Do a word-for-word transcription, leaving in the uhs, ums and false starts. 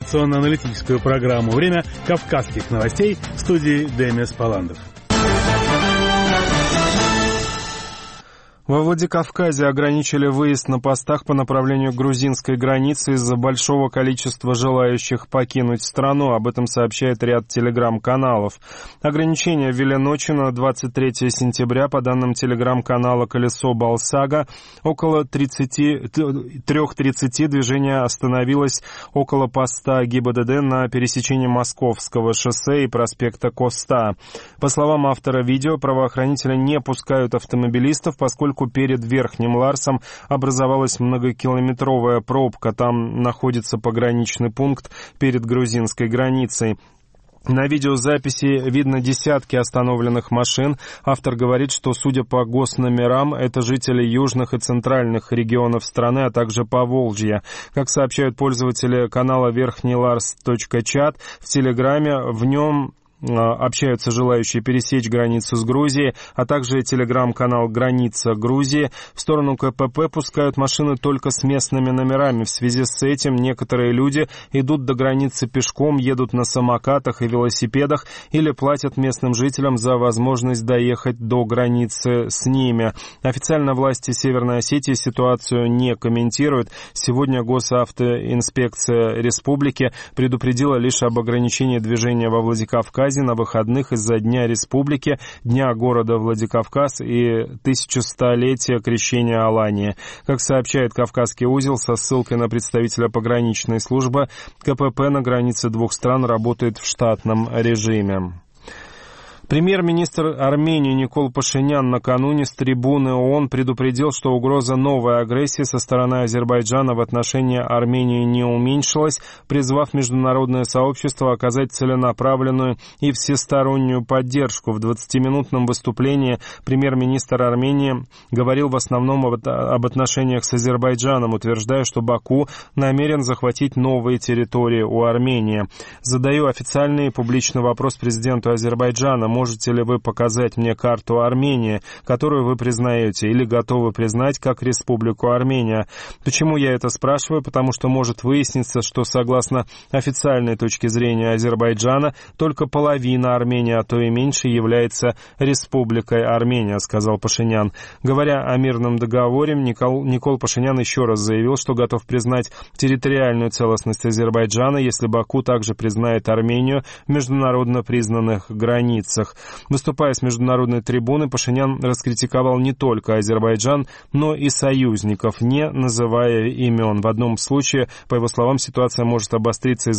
информационно-аналитическую программу «Время кавказских новостей» в студии Демис Паландов. Во Владикавказе ограничили выезд на постах по направлению к грузинской границе из-за большого количества желающих покинуть страну. Об этом сообщает ряд телеграм-каналов. Ограничения ввели ночью на двадцать третье сентября. По данным телеграм-канала «Колесо Балсага», около три тридцать движение остановилось около поста ГИБДД на пересечении Московского шоссе и проспекта Коста. По словам автора видео, правоохранители не пускают автомобилистов, поскольку перед Верхним Ларсом образовалась многокилометровая пробка. Там находится пограничный пункт перед грузинской границей. На видеозаписи видно десятки остановленных машин. Автор говорит, что, судя по госномерам, это жители южных и центральных регионов страны, а также Поволжья. Как сообщают пользователи канала верхнеларс.чат в Телеграме, в нем общаются желающие пересечь границу с Грузией, а также телеграм-канал «Граница Грузии». В сторону КПП пускают машины только с местными номерами. В связи с этим некоторые люди идут до границы пешком, едут на самокатах и велосипедах или платят местным жителям за возможность доехать до границы с ними. Официально власти Северной Осетии ситуацию не комментируют. Сегодня Госавтоинспекция республики предупредила лишь об ограничении движения во Владикавказе на выходных из-за Дня Республики, Дня города Владикавказ и тысячелетия крещения Алании. Как сообщает Кавказский узел со ссылкой на представителя пограничной службы, КПП на границе двух стран работает в штатном режиме. Премьер-министр Армении Никол Пашинян накануне с трибуны ООН предупредил, что угроза новой агрессии со стороны Азербайджана в отношении Армении не уменьшилась, призвав международное сообщество оказать целенаправленную и всестороннюю поддержку. В двадцатиминутном выступлении премьер-министр Армении говорил в основном об отношениях с Азербайджаном, утверждая, что Баку намерен захватить новые территории у Армении. Задаю официальный и публичный вопрос президенту Азербайджана: можете ли вы показать мне карту Армении, которую вы признаете или готовы признать как Республику Армения? Почему я это спрашиваю? Потому что может выясниться, что согласно официальной точке зрения Азербайджана только половина Армении, а то и меньше, является Республикой Армения, сказал Пашинян. Говоря о мирном договоре, Никол, Никол Пашинян еще раз заявил, что готов признать территориальную целостность Азербайджана, если Баку также признает Армению в международно признанных границах. Выступая с международной трибуны, Пашинян раскритиковал не только Азербайджан, но и союзников, не называя имен. В одном случае, по его словам, ситуация может обостриться из